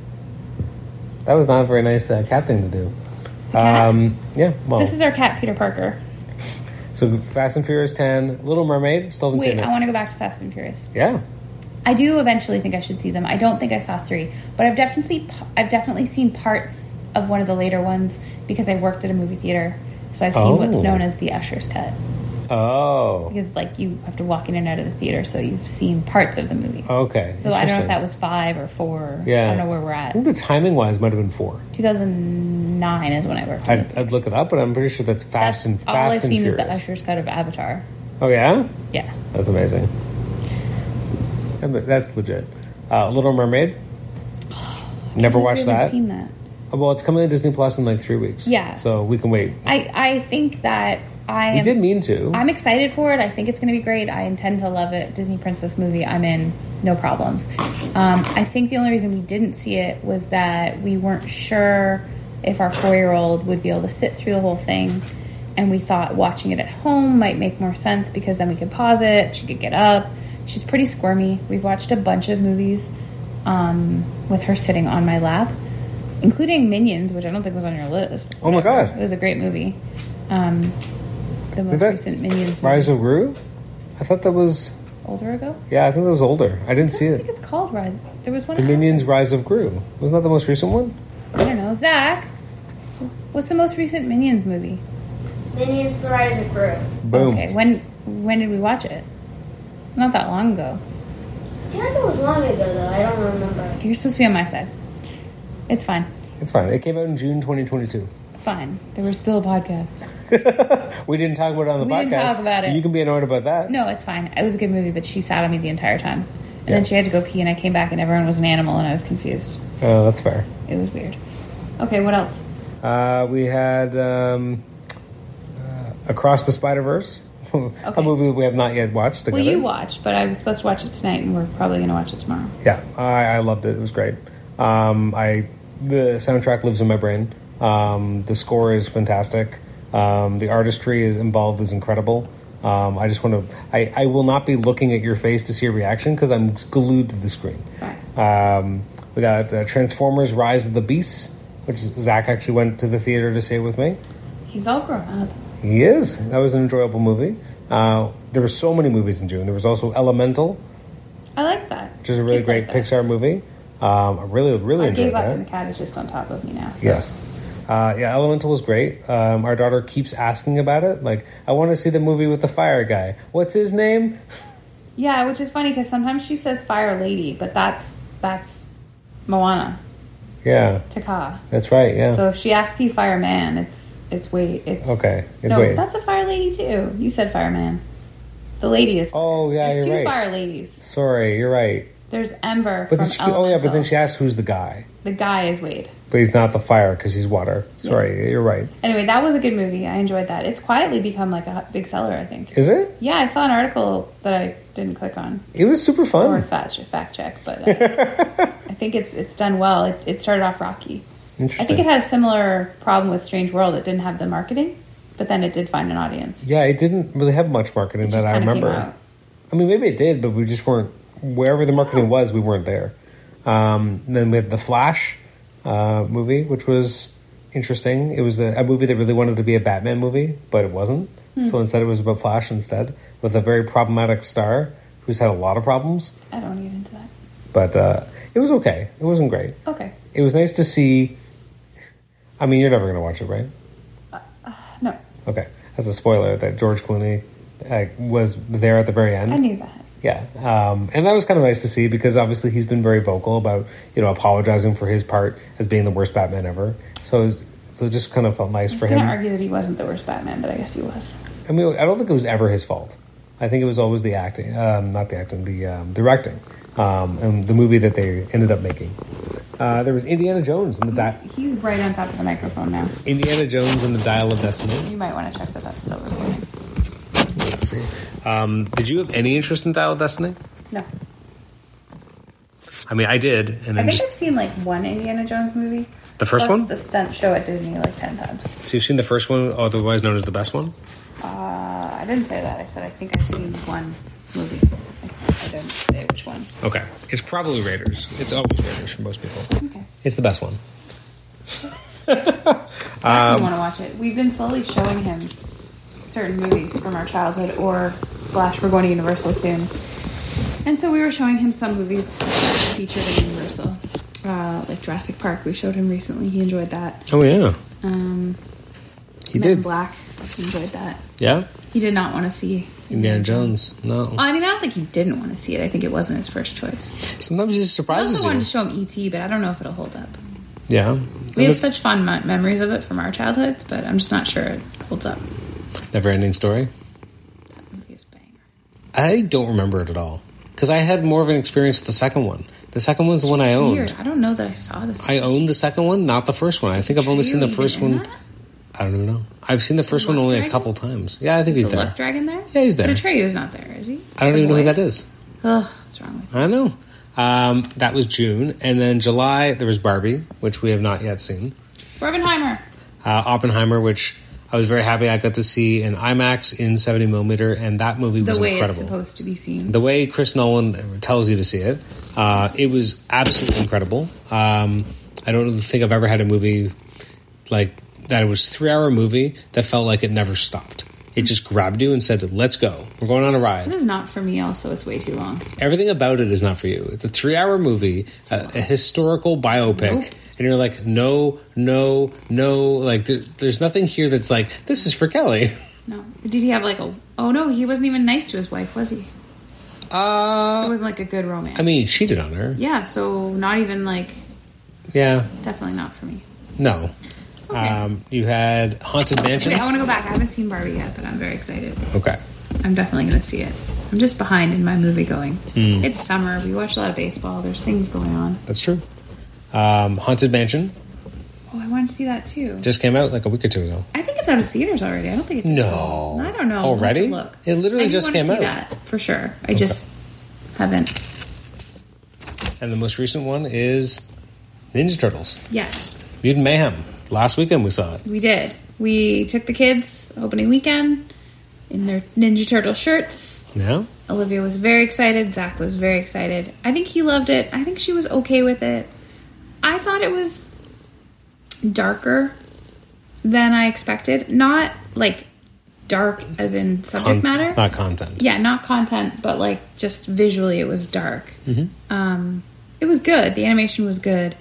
That was not a very nice uh, cat thing to do. cat? Um, yeah, well, This is our cat, Peter Parker. so Fast and Furious ten, Little Mermaid, still haven't Wait, seen it. I want to go back to Fast and Furious. Yeah. I do eventually think I should see them. I don't think I saw three, but I've definitely I've definitely seen parts of one of the later ones because I worked at a movie theater, so I've seen Oh. what's known as the Usher's cut. Oh. Because like you have to walk in and out of the theater, so you've seen parts of the movie. Okay. So I don't know if Interesting. that was five or four. Yeah. I don't know where we're I at. think the timing wise might have been four. two thousand nine is when I worked. at I'd, I'd look it up, but I'm pretty sure that's Fast and all Fast I've and seen Furious. is the Usher's cut of Avatar. Oh yeah, Yeah. that's amazing. And that's legit. Uh, Little Mermaid. Never watched I haven't that. Seen that. Well, it's coming to Disney Plus in like three weeks. Yeah. So we can wait. I I think that I We am. did mean to. I'm excited for it. I think it's going to be great. I intend to love it. Disney Princess movie, I'm in. No problems. Um, I think the only reason we didn't see it was that we weren't sure if our four-year-old would be able to sit through the whole thing. And we thought watching it at home might make more sense because then we could pause it. She could get up. She's pretty squirmy. We've watched a bunch of movies um, with her sitting on my lap, including Minions, which I don't think was on your list. Oh my God. It was a great movie. Um, the most that- recent Minions movie. Rise of Gru. I thought that was. Older ago? Yeah, I think that was older. I didn't see I think it. it's called Rise. There was one. The after. Minions Rise of Gru. Wasn't that the most recent one? I don't know. Zach, what's the most recent Minions movie? Minions: The Rise of Gru. Boom. Okay, when when did we watch it? Not that long ago. I feel like it was long ago though. I don't remember. You're supposed to be on my side. It's fine. It's fine. It came out in June twenty twenty-two. Fine. There was still a podcast. We didn't talk about it on the We podcast. didn't talk about it. You can be annoyed about that. No, it's fine. It was a good movie, but she sat on me the entire time. And Yeah. then she had to go pee, and I came back, and everyone was an animal, and I was confused. So that's fair. It was weird. Okay, what else? Uh, we had um, uh, Across the Spider-Verse, a Okay. movie we have not yet watched together. Well, you watched, but I was supposed to watch it tonight, and we're probably going to watch it tomorrow. Yeah, I, I loved it. It was great. Um, I the soundtrack lives in my brain. Um, the score is fantastic. Um, the artistry is involved is incredible. Um, I just want to. I, I will not be looking at your face to see a reaction because I'm glued to the screen. Fine. Um, we got uh, Transformers: Rise of the Beasts, which Zach actually went to the theater to see it with me. He's all grown up. He is. That was an enjoyable movie. Uh, there were so many movies in June. There was also Elemental, I like that. which is a really Kids great like that. Pixar movie. Um, I really, really I enjoyed gave up that. and the cat is just on top of me now. So. Yes. Uh, yeah, Elemental was great. Um, our daughter keeps asking about it. Like, I want to see the movie with the fire guy. What's his name? Yeah, which is funny because sometimes she says Fire Lady, but that's that's Moana, Yeah, Taka. that's right. Yeah. So if she asks you Fireman, it's it's Wade. It's Okay, it's no, Wade. that's a Fire Lady too. You said Fireman. The lady is. Oh, yeah, There's you're two right. Fire Ladies. Sorry, you're right. There's Ember But from then she, oh yeah, but Elemental. then she asks who's the guy. The guy is Wade. But he's not the fire because he's water. Sorry, you're right. Anyway, that was a good movie. I enjoyed that. It's quietly become like a big seller, I think. Is it? Yeah, I saw an article that I didn't click on It was super or fun. fact, fact check, but uh, I think it's it's done well. It, it started off rocky. I Interesting. think it had a similar problem with Strange World. It didn't have the marketing, but then it did find an audience. Yeah, it didn't really have much marketing It that just I kinda came remember. out. I mean, maybe it did, but we just weren't wherever the marketing was. We weren't there. Um, and then we had the Flash uh, movie, which was interesting. It was a, a movie that really wanted to be a Batman movie, but it wasn't. Hmm. So instead, it was about Flash instead, with a very problematic star who's had a lot of problems. I don't want to get into that. But uh, it was okay. It wasn't great. Okay. It was nice to see. I mean, you're never going to watch it, right? No, Okay. As a spoiler, that George Clooney uh, was there at the very end. I knew that. Yeah, um, and that was kind of nice to see because obviously he's been very vocal about, you know, apologizing for his part as being the worst Batman ever. So, it was- so it just kind of felt nice I for was going him. to argue that he wasn't the worst Batman, but I guess he was. I mean, I don't think it was ever his fault. I think it was always the acting, um, not the acting, the um, directing, um, and the movie that they ended up making. Uh, there was Indiana Jones and the di- He's right on top of the microphone now. Indiana Jones and the Dial of Destiny. You might want to check that that's still recording. Let's see. Um, did you have any interest in Dial of Destiny? No. I mean, I did, and I then think just, I've seen like one Indiana Jones movie. the first plus one. The stunt show at Disney like ten times. So you've seen the first one, otherwise known as the best one. Uh, I didn't say that. I said I think I've seen one movie. I, I didn't say which one. Okay. It's probably Raiders. It's always Raiders for most people. Okay. It's the best one. I Um, didn't want to watch it. We've been slowly showing him certain movies from our childhood, or slash we're going to Universal soon, and so we were showing him some movies featured in Universal, uh, like Jurassic Park. We showed him recently. He enjoyed that. Oh, yeah. Um, He Men in did. Black. He enjoyed that. Yeah? He did not want to see Indiana Jones. No. Well, I mean, I don't think he didn't want to see it. I think it wasn't his first choice. Sometimes he just I surprises also you. wanted to show him E T, but I don't know if it'll hold up. Yeah. We have such fond me- memories of it from our childhoods, but I'm just not sure it holds up. Never Ending Story. That movie is a banger. I don't remember it at all. Because I had more of an experience with the second one. The second one's the one I owned. Weird. I don't know that I saw this. I owned the second one, not the first one. I think I've only seen the Trejo first even in one. that? I don't even know. I've seen the first one Luck only a Dragon? couple times. Yeah, I think Is he's the there. Luck Dragon there? Yeah, he's there. But Atreyu is not there, is he? I don't The even know who boy? that is. Ugh, what's wrong with you? I know. Um, that was June. And then July, there was Barbie, which we have not yet seen. Barbenheimer. Uh, Oppenheimer, which I was very happy I got to see in IMAX in seventy millimeter, and that movie was The way incredible. it's supposed to be seen. The way Chris Nolan tells you to see it, uh, it was absolutely incredible. Um, I don't think I've ever had a movie like that. It was a three-hour movie that felt like it never stopped. It just grabbed you and said, "Let's go. We're going on a ride." It is not for me, also. It's way too long. Everything about it is not for you. It's a three-hour movie, a, a historical biopic, Nope. and you're like, no, no, no. Like, there, there's nothing here that's like, this is for Kelly. No. Did he have like a... Oh, no, he wasn't even nice to his wife, was he? It Uh, wasn't like a good romance. I mean, he cheated on her. Yeah, so not even like... Yeah, Definitely not for me. no. Okay. Um, you had Haunted Mansion. Wait, I want to go back. I haven't seen Barbie yet, but I'm very excited. Okay. I'm definitely going to see it. I'm just behind in my movie going. Hmm. It's summer. We watch a lot of baseball. There's things going on. That's true. Um, Haunted Mansion Oh, I want to see that too. just came out like a week or two ago. I think it's out of theaters already. I don't think it's No. I don't know. I'll have to Already? look. It literally I do just wanna came see out. That, for sure. I just haven't. And the most recent one is Ninja Turtles. Yes, Mutant Mayhem. Last weekend we saw it. we did. We took the kids opening weekend in their Ninja Turtle shirts. Yeah? Olivia was very excited. Zach was very excited. I think he loved it. I think she was okay with it. I thought it was darker than I expected. Not like dark as in subject Con- matter. Not content. Yeah, not content, but like just visually it was dark. Mm-hmm. Um, it was good. The animation was good.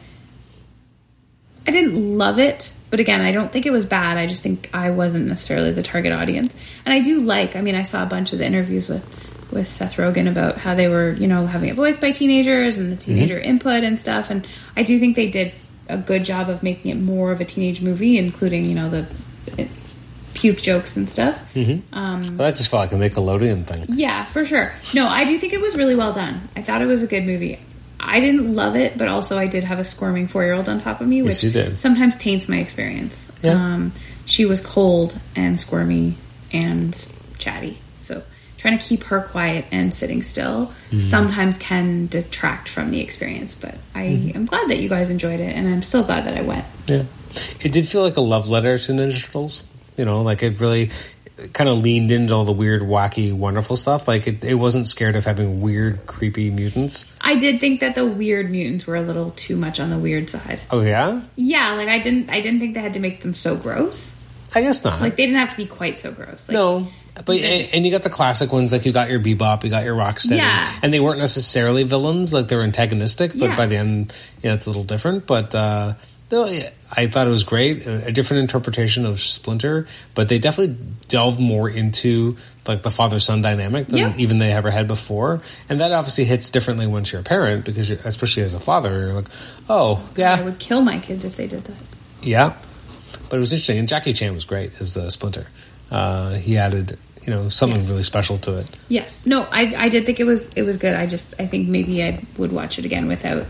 I didn't love it, but again, I don't think it was bad. I just think I wasn't necessarily the target audience. And I do like, I mean, I saw a bunch of the interviews with, with Seth Rogen about how they were, you know, having it voiced by teenagers and the teenager mm-hmm. input and stuff. And I do think they did a good job of making it more of a teenage movie, including, you know, the it, puke jokes and stuff. Mm-hmm. Um, well, that just felt like a Nickelodeon thing. Yeah, for sure. No, I do think it was really well done. I thought it was a good movie. I didn't love it, but also I did have a squirming four-year-old on top of me, which yes, you did. sometimes taints my experience. Yeah. Um, she was cold and squirmy and chatty. So trying to keep her quiet and sitting still mm. sometimes can detract from the experience. But I mm. am glad that you guys enjoyed it, and I'm still glad that I went. Yeah. It did feel like a love letter to Ninja Turtles. You know, like it really kind of leaned into all the weird, wacky, wonderful stuff. Like it, it wasn't scared of having weird, creepy mutants. I did think that the weird mutants were a little too much on the weird side. Oh yeah? Yeah, like I didn't I didn't think they had to make them so gross. I guess not. Like they didn't have to be quite so gross. Like, no. But and you got the classic ones, like you got your Bebop, you got your Rocksteady. Yeah. And they weren't necessarily villains, like they were antagonistic, but yeah. by the end, yeah, it's a little different. But uh no, I thought it was great. A different interpretation of Splinter, but they definitely delved more into like the father-son dynamic than yeah. even they ever had before. And that obviously hits differently once you're a parent, because you're, especially as a father, you're like, oh, yeah. I would kill my kids if they did that. Yeah. But it was interesting. And Jackie Chan was great as uh, Splinter. Uh, he added, you know, something yes. really special to it. Yes. No, I, I did think it was it was good. I just, I think maybe I would watch it again without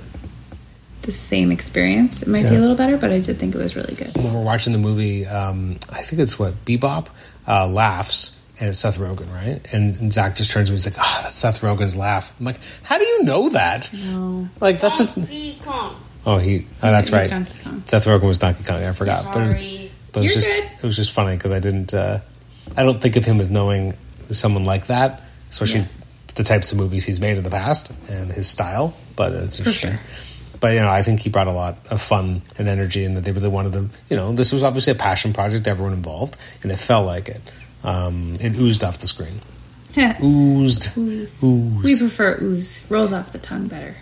the same experience. It might yeah. be a little better, but I did think it was really good. When we're watching the movie, um, I think it's what, Bebop uh, laughs, and it's Seth Rogen, right? And, and Zach just turns to me, he's like, oh, that's Seth Rogen's laugh. I'm like, how do you know that? No. Like, that's Donkey a... Kong. Oh, he, oh, that's right. Donkey Kong. Seth Rogen was Donkey Kong, I forgot. Sorry. But, it, but it was You're just, good. It was just funny, because I didn't, uh, I don't think of him as knowing someone like that, especially yeah. the types of movies he's made in the past, and his style, but it's interesting. For sure. But, you know, I think he brought a lot of fun and energy, and that they really wanted to, you know, this was obviously a passion project, everyone involved, and it felt like it. Um, it oozed off the screen. Oozed. Ooze. Ooze. We prefer ooze. Rolls off the tongue better.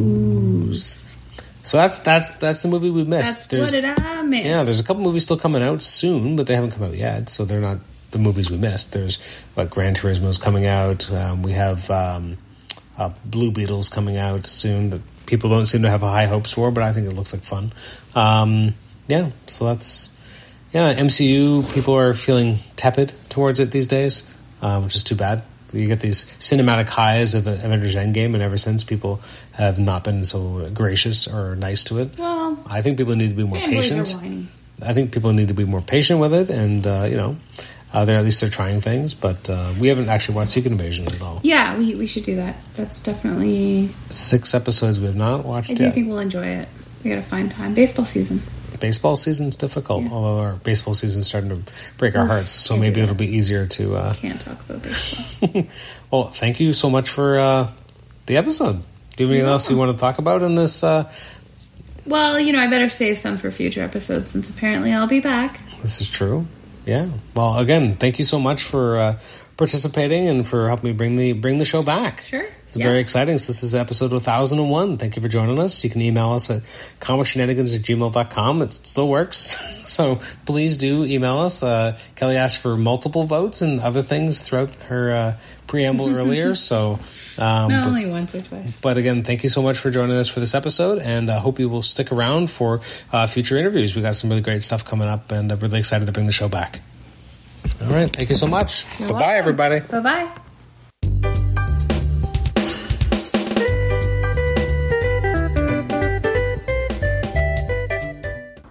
Ooze. So that's that's that's the movie we missed. That's there's, what did I miss? Yeah, there's a couple movies still coming out soon, but they haven't come out yet, so they're not the movies we missed. There's, like, Gran Turismo's coming out. Um, we have um, uh, Blue Beetle's coming out soon that people don't seem to have high hopes for, but I think it looks like fun. Um, yeah, so that's... Yeah, M C U, people are feeling tepid towards it these days, uh, which is too bad. You get these cinematic highs of Avengers Endgame, and ever since, people have not been so gracious or nice to it. Well, I think people need to be more patient. Are whiny. I think people need to be more patient with it, and, uh, you know, uh, they're at least they're trying things, but uh, we haven't actually watched Secret Invasion at all. Yeah, we, we should do that. That's definitely... Six episodes we have not watched I do yet. think we'll enjoy it. We gotta find time. Baseball season. Baseball season's difficult, yeah. although our baseball season's starting to break our Oof, hearts, so maybe it'll be easier to... Uh... Can't talk about baseball. Well, thank you so much for uh, the episode. Do you have anything yeah. else you want to talk about in this? Uh... Well, you know, I better save some for future episodes, since apparently I'll be back. This is true. Yeah. Well, again, thank you so much for uh, participating and for helping me bring the bring the show back. Sure. It's yeah. very exciting. So this is episode one thousand one. Thank you for joining us. You can email us at comic shenanigans at gmail dot com. It still works. So please do email us. Uh, Kelly asked for multiple votes and other things throughout her uh, preamble earlier. So um, Not but, only once or twice. But again, thank you so much for joining us for this episode, and I uh, hope you will stick around for uh, future interviews. We got some really great stuff coming up, and I'm really excited to bring the show back. All right. Thank you so much. You're Bye-bye, welcome. everybody. Bye-bye.